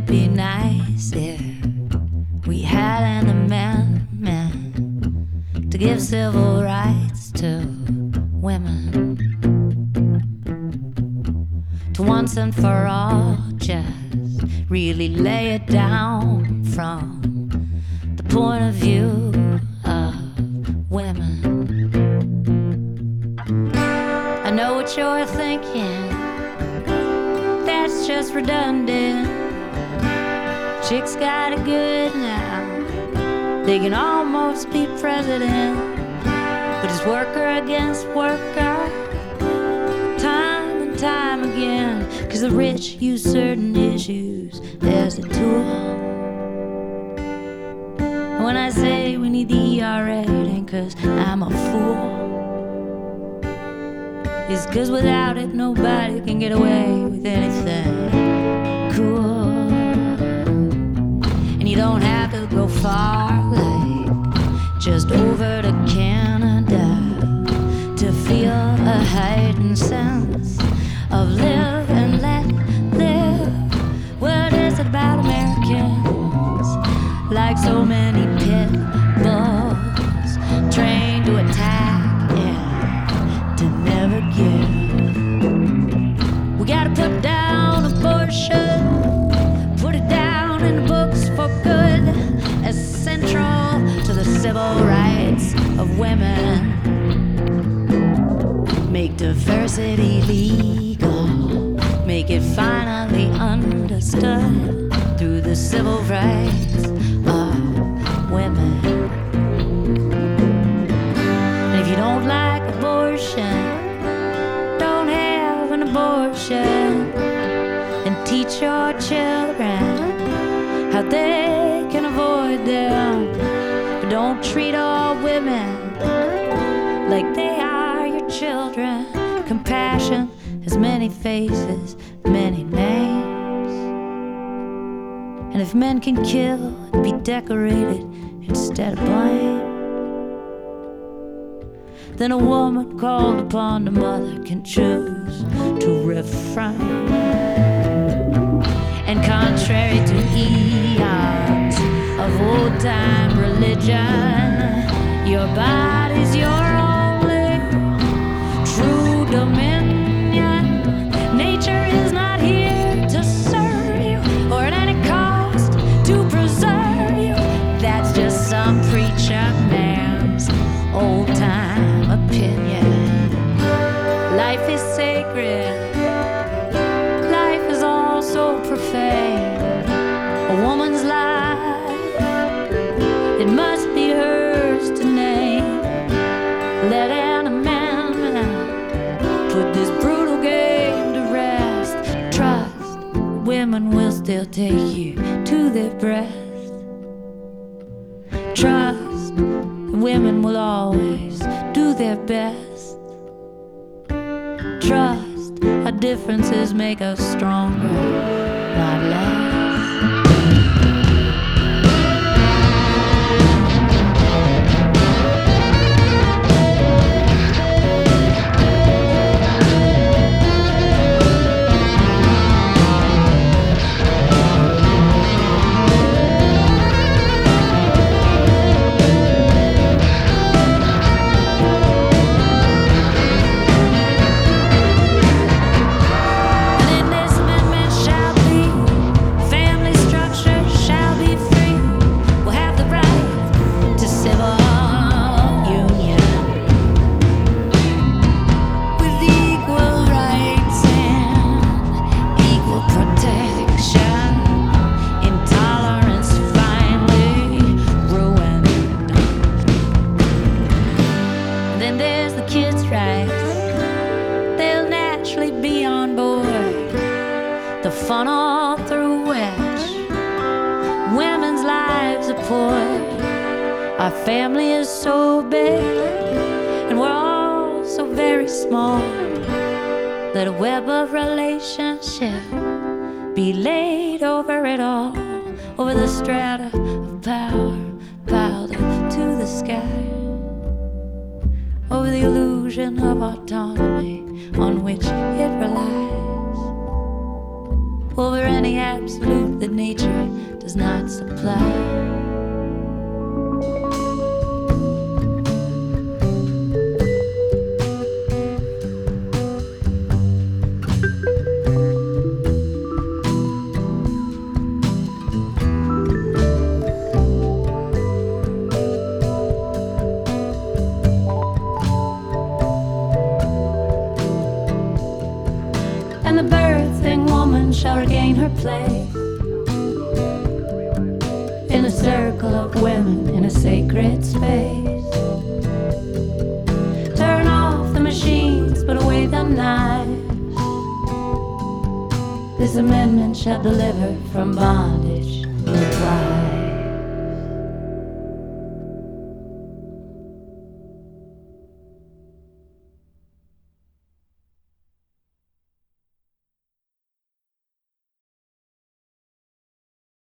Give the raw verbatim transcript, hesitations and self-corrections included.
it be nice if we had an amendment to give civil rights to women, to once and for all just really lay it down from the point of view of women. I know what you're thinking, that's just redundant. Chicks got it good now, they can almost be president, but it's worker against worker, time and time again, cause the rich use certain issues as a tool. When I say we need the E R A, it ain't cause I'm a fool, it's cause without it nobody can get away with anything cool. And you don't have to go far, like just over to Canada, to feel a heightened sense of live and let live. What is it about Americans, like so many pit bulls, trained to attack and to never give? We gotta put down abortion, put it down in the books for good, as central to the civil rights of women. Make diversity legal, make it finally understood through the civil rights of women. And if you don't like abortion, don't have an abortion, and teach your children how they can avoid them. But don't treat all women like they are your children. Compassion has many faces, many names. And if men can kill, be decorated instead of blame, then a woman called upon the mother can choose to refrain. And contrary to eons of old-time religion, your body's your only true dominion. Nature is not here to serve you or at any cost to preserve you. That's just some preacher man's old-time opinion. Life is sacred, life is also profane. A woman's life, it must be hers to name. Let an amendment put this brutal game to rest. Trust, women will still take you to their breast. Trust, women will always do their best. Trust, our differences make us stronger, not less. Our family is so big, and we're all so very small. Let a web of relationship be laid over it all, over the strata of power piled up to the sky, over the illusion of autonomy on which it relies. over any absolute that nature does not supply. And the birthing woman shall regain her place in a circle of women in a sacred space. Turn off the machines, put away the knives. This amendment shall deliver from bondage the prize.